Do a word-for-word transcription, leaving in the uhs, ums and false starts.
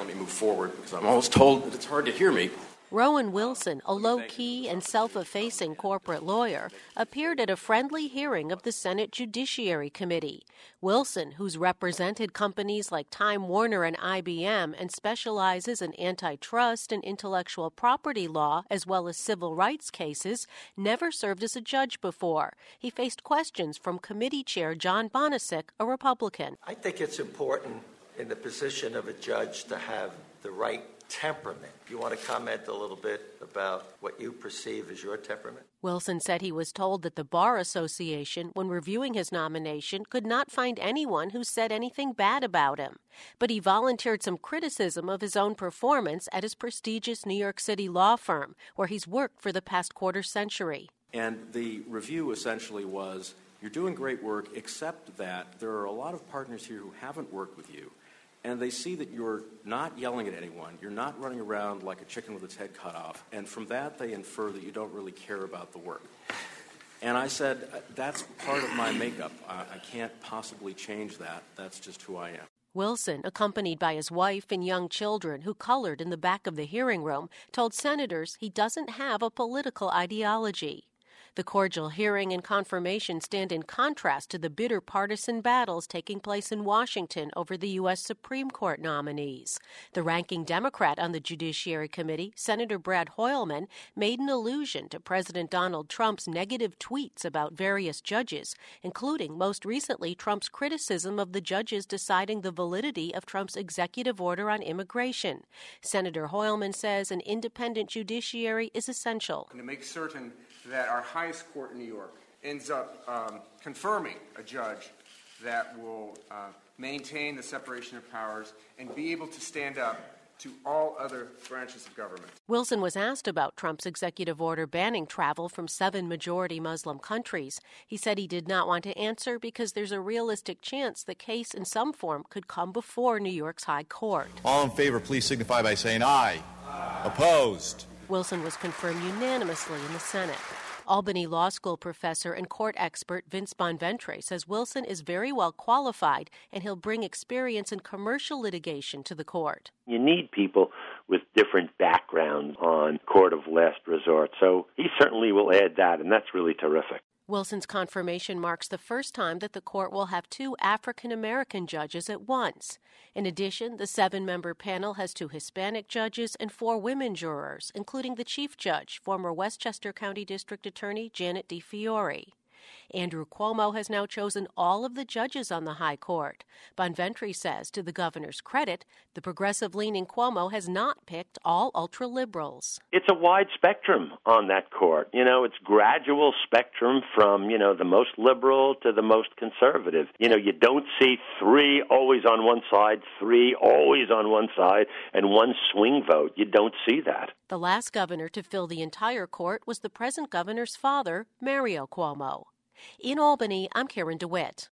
let me move forward because I'm always told that it's hard to hear me. Rowan Wilson, a low-key and self-effacing corporate lawyer, appeared at a friendly hearing of the Senate Judiciary Committee. Wilson, who's represented companies like Time Warner and I B M and specializes in antitrust and intellectual property law as well as civil rights cases, never served as a judge before. He faced questions from committee chair John Bonesick, a Republican. I think it's important in the position of a judge to have the right temperament. You want to comment a little bit about what you perceive as your temperament? Wilson said he was told that the Bar Association, when reviewing his nomination, could not find anyone who said anything bad about him. But he volunteered some criticism of his own performance at his prestigious New York City law firm, where he's worked for the past quarter century. And the review essentially was, you're doing great work, except that there are a lot of partners here who haven't worked with you. And they see that you're not yelling at anyone, you're not running around like a chicken with its head cut off, and from that they infer that you don't really care about the work. And I said, that's part of my makeup. I, I can't possibly change that. That's just who I am. Wilson, accompanied by his wife and young children who colored in the back of the hearing room, told senators he doesn't have a political ideology. The cordial hearing and confirmation stand in contrast to the bitter partisan battles taking place in Washington over the U S Supreme Court nominees. The ranking Democrat on the Judiciary Committee, Senator Brad Hoylman, made an allusion to President Donald Trump's negative tweets about various judges, including most recently Trump's criticism of the judges deciding the validity of Trump's executive order on immigration. Senator Hoylman says an independent judiciary is essential. And to make certain that our highest court in New York ends up um, confirming a judge that will uh, maintain the separation of powers and be able to stand up to all other branches of government. Wilson was asked about Trump's executive order banning travel from seven majority Muslim countries. He said he did not want to answer because there's a realistic chance the case in some form could come before New York's High Court. All in favor, please signify by saying aye. Aye. Opposed? Wilson was confirmed unanimously in the Senate. Albany Law School professor and court expert Vince Bonventre says Wilson is very well qualified and he'll bring experience in commercial litigation to the court. You need people with different backgrounds on court of last resort, so he certainly will add that, and that's really terrific. Wilson's confirmation marks the first time that the court will have two African-American judges at once. In addition, the seven-member panel has two Hispanic judges and four women jurors, including the chief judge, former Westchester County District Attorney Janet DeFiore. Andrew Cuomo has now chosen all of the judges on the High Court. Bonventre says, to the governor's credit, the progressive-leaning Cuomo has not picked all ultra-liberals. It's a wide spectrum on that court. You know, it's gradual spectrum from, you know, the most liberal to the most conservative. You know, you don't see three always on one side, three always on one side, and one swing vote. You don't see that. The last governor to fill the entire court was the present governor's father, Mario Cuomo. In Albany, I'm Karen DeWitt.